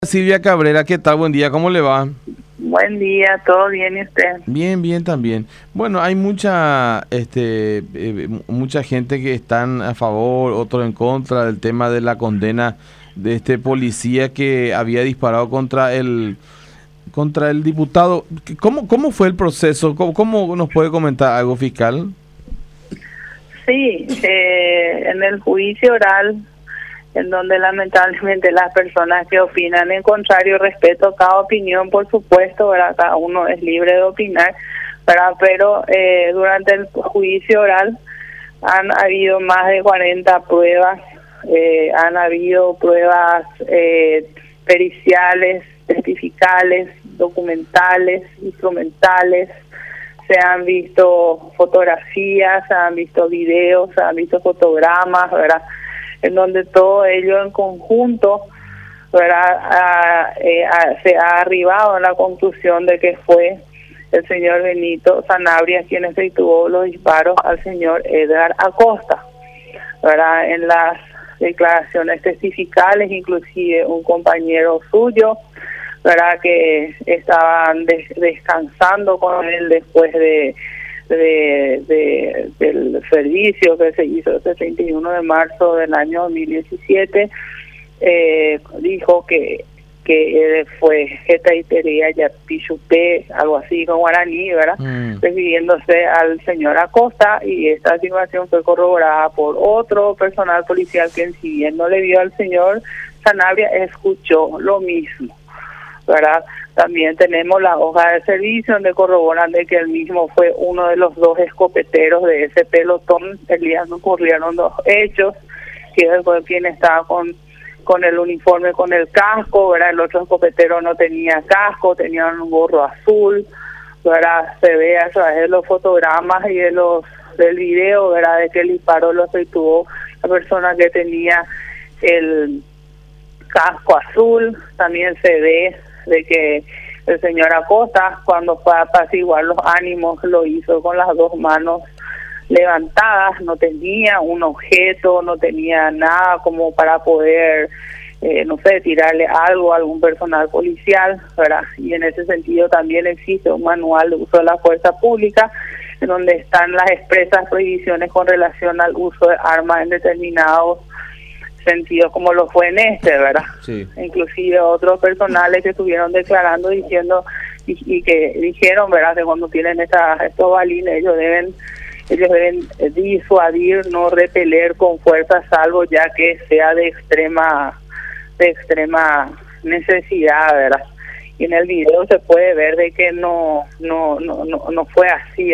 Silvia Cabrera, ¿qué tal? Buen día, ¿cómo le va? Buen día, ¿todo bien y usted? Bien, bien también. Bueno, hay mucha, mucha gente que están a favor, otros en contra del tema de la condena de este policía que había disparado contra el diputado. ¿Cómo fue el proceso? ¿Cómo nos puede comentar algo, fiscal? Sí, en el juicio oral, en donde lamentablemente las personas que opinan en contrario, respeto cada opinión, por supuesto, ¿verdad? Cada uno es libre de opinar, ¿verdad? Pero durante el juicio oral han habido más de 40 pruebas, han habido pruebas periciales, testificales, documentales, instrumentales. Se han visto fotografías, se han visto videos, se han visto fotogramas, ¿verdad? En donde todo ello en conjunto, ¿verdad? Se ha arribado a la conclusión de que fue el señor Benito Sanabria quien efectuó los disparos al señor Edgar Acosta, ¿verdad? En las declaraciones testificales, inclusive un compañero suyo, ¿verdad? Que estaban descansando con él después del servicio que se hizo el 31 de marzo del año 2017, dijo que fue Getaitería Yapichupé, algo así con guaraní, ¿verdad? Refiriéndose al señor Acosta, y esta afirmación fue corroborada por otro personal policial que, si bien no le vio al señor Sanabria, escuchó lo mismo, ¿verdad? También tenemos la hoja de servicio donde corroboran de que él mismo fue uno de los dos escopeteros de ese pelotón. El día no ocurrieron dos hechos, que fue quien estaba con el uniforme, con el casco, ¿verdad? El otro escopetero no tenía casco, tenía un gorro azul, ¿verdad? Se ve a través de los fotogramas y del video, ¿verdad? De que el disparo lo efectuó la persona que tenía el casco azul. También se ve de que el señor Acosta, cuando fue a apaciguar los ánimos, lo hizo con las dos manos levantadas, no tenía un objeto, no tenía nada como para poder, no sé, tirarle algo a algún personal policial, ¿verdad? Y en ese sentido también existe un manual de uso de la fuerza pública, en donde están las expresas prohibiciones con relación al uso de armas en determinados sentidos, como lo fue en este, ¿verdad? Sí. Inclusive otros personales que estuvieron declarando, diciendo y que dijeron, ¿verdad?, que cuando tienen estos balines ellos deben disuadir, no repeler con fuerza, salvo ya que sea de extrema necesidad, ¿verdad? Y en el video se puede ver de que no fue así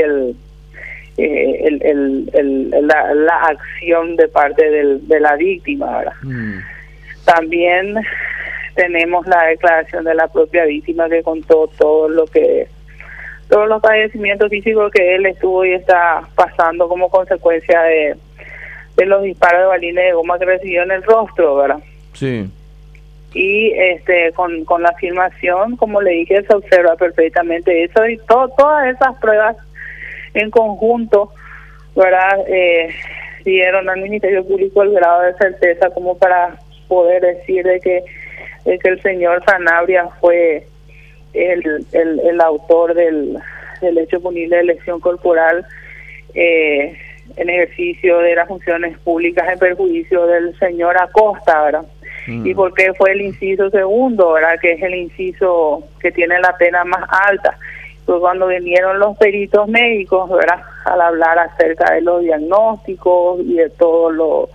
la acción de parte de la víctima, ¿verdad? También tenemos la declaración de la propia víctima, que contó todos los padecimientos físicos que él estuvo y está pasando como consecuencia de los disparos de balines de goma que recibió en el rostro, ¿verdad? Sí. Y con la afirmación, como le dije, se observa perfectamente eso, y todas esas pruebas en conjunto, ¿verdad? Dieron al Ministerio Público el grado de certeza como para poder decir de que el señor Sanabria fue el autor del hecho punible de lesión corporal en ejercicio de las funciones públicas en perjuicio del señor Acosta, ¿verdad? Y porque fue el inciso segundo, ¿verdad?, que es el inciso que tiene la pena más alta. Pues cuando vinieron los peritos médicos, ¿verdad?, al hablar acerca de los diagnósticos y de todos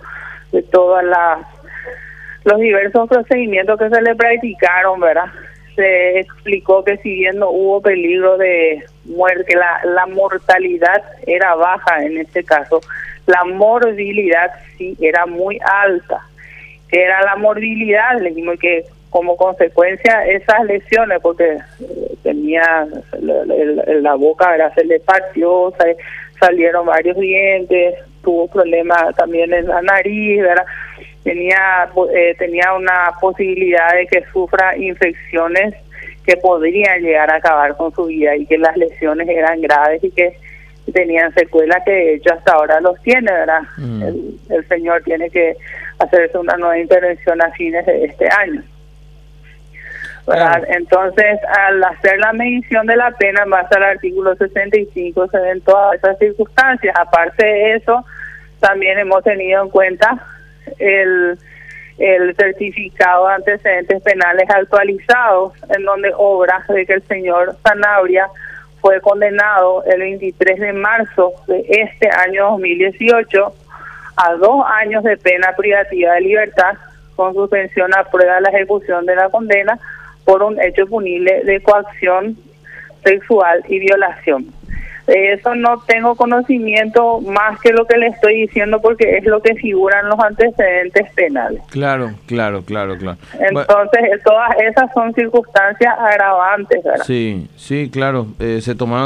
los diversos procedimientos que se le practicaron, ¿verdad?, se explicó que si bien no hubo peligro de muerte, que la mortalidad era baja en este caso, la morbilidad sí era muy alta. Que era la morbilidad, le dijimos que como consecuencia esas lesiones, porque tenía la boca, ¿verdad?, se le partió, salieron varios dientes, tuvo problemas también en la nariz, ¿verdad? Tenía una posibilidad de que sufra infecciones que podrían llegar a acabar con su vida, y que las lesiones eran graves y que tenían secuelas, que de hecho hasta ahora los tiene, ¿verdad? El señor tiene que hacerse una nueva intervención a fines de este año. ¿verdad? Claro. Entonces, al hacer la medición de la pena en base al artículo 65, se ven todas esas circunstancias. Aparte de eso, también hemos tenido en cuenta el certificado de antecedentes penales actualizados, en donde obra de que el señor Sanabria fue condenado el 23 de marzo de este año 2018 a 2 años de pena privativa de libertad con suspensión a prueba de la ejecución de la condena por un hecho punible de coacción sexual y violación. De eso no tengo conocimiento más que lo que le estoy diciendo porque es lo que figura en los antecedentes penales. Claro. Entonces, todas esas son circunstancias agravantes, ¿verdad? Sí, claro. Se tomaron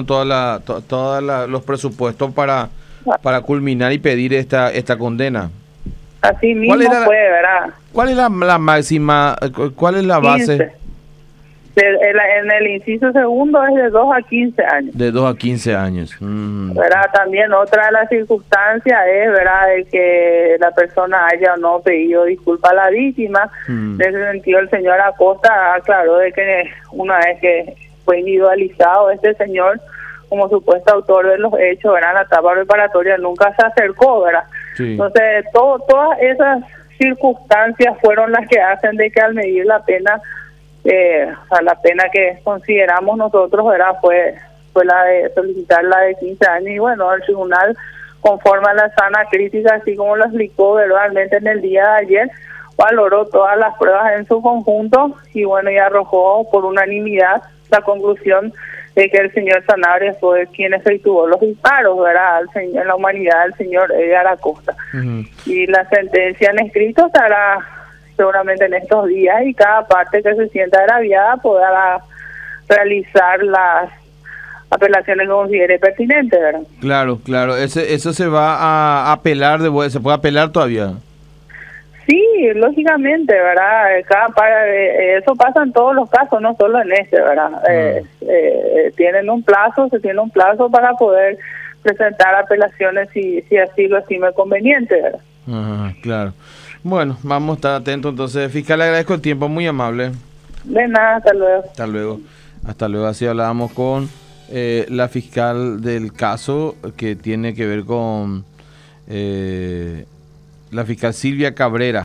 los presupuestos para culminar y pedir esta condena. Así mismo fue, ¿verdad? ¿Cuál es la máxima? ¿Cuál es la base? 15. En el inciso segundo es de 2 a 15 años. De 2 a 15 años. ¿Verdad? También otra de las circunstancias es, ¿verdad?, de que la persona haya o no pedido disculpa a la víctima. En ese sentido, el señor Acosta aclaró de que una vez que fue individualizado este señor como supuesto autor de los hechos, ¿verdad?, la etapa preparatoria nunca se acercó, ¿verdad? Sí. Entonces, todas esas circunstancias fueron las que hacen de que al medir la pena, la pena que consideramos nosotros, ¿verdad?, fue la de solicitar la de 15 años. Y bueno, el tribunal, conforme a la sana crítica, así como lo explicó verbalmente en el día de ayer, valoró todas las pruebas en su conjunto y bueno, y arrojó por unanimidad la conclusión de que el señor Sanabria fue quien efectuó los disparos, ¿verdad?, en la humanidad del señor Edgar Acosta. Y la sentencia en escrito estará seguramente en estos días y cada parte que se sienta agraviada podrá realizar las apelaciones que considere pertinentes, ¿verdad? Claro. Eso se va a apelar, ¿se puede apelar todavía? Sí, lógicamente, ¿verdad? Eso pasa en todos los casos, no solo en este, ¿verdad? Se tiene un plazo para poder presentar apelaciones si así lo estime conveniente, ¿verdad? Claro. Bueno, vamos a estar atentos entonces. Fiscal, le agradezco el tiempo, muy amable. De nada, hasta luego. Hasta luego. Así hablábamos con la fiscal del caso que tiene que ver con la fiscal Silvia Cabrera.